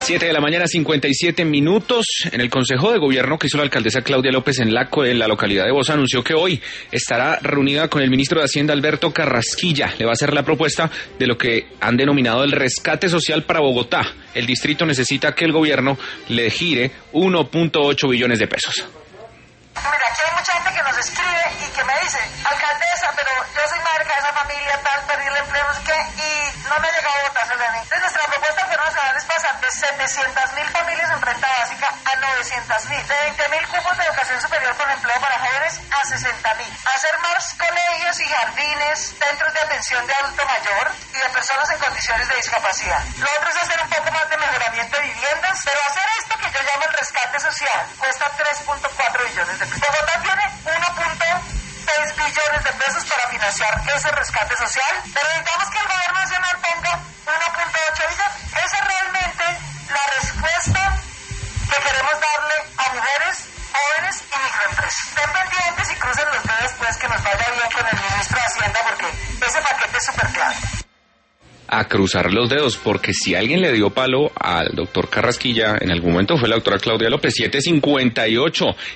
7 de la mañana, 57 minutos. En el Consejo de Gobierno que hizo la alcaldesa Claudia López en la localidad de Bosa, anunció que hoy estará reunida con el ministro de Hacienda, Alberto Carrasquilla. Le va a hacer la propuesta de lo que han denominado el rescate social para Bogotá. El distrito necesita que el gobierno le gire 1.8 billones de pesos. Mira, aquí hay mucha gente que nos escribe y que me dice, alcaldesa, pero yo soy madre de esa familia, tal, perdí el empleo, no sé qué, y no me ha llegado votación de mí. Entonces nuestra propuesta al gobierno nacional es pasar de 700.000 familias en renta básica a 900.000, de 20.000 cupos de educación superior con empleo para jóvenes a 60.000, hacer más colegios y jardines, centros de atención de adulto mayor y de personas en condiciones de discapacidad. Lo otro es hacer un poco más de mejoramiento de viviendas, pero hacer esto que yo llamo el rescate social cuesta 3.4 billones de pesos. Bogotá tiene 1.6 billones de pesos para financiar ese rescate social, pero necesitamos que el gobierno nacional ponga 1.8 billones. Esa es realmente la respuesta que queremos darle a mujeres, jóvenes y microempresas. Estén pendientes y crucen los dedos pues que nos vaya bien con el ministro de Hacienda, porque ese paquete es súper claro. A cruzar los dedos, porque si alguien le dio palo al doctor Carrasquilla en algún momento fue la doctora Claudia López. 7:58.